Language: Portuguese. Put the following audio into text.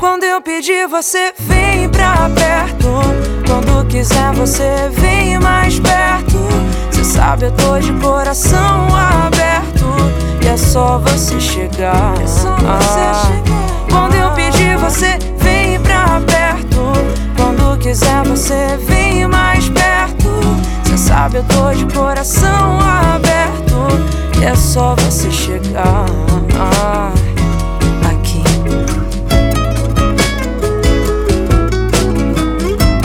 Quando eu pedir, você vem pra perto. Quando quiser, você vem mais perto. Cê sabe, eu tô de coração aberto e é só você chegar. Quando eu pedir, você vem pra perto. Quando quiser, você vem mais perto. Cê sabe, eu tô de coração aberto e é só você chegar.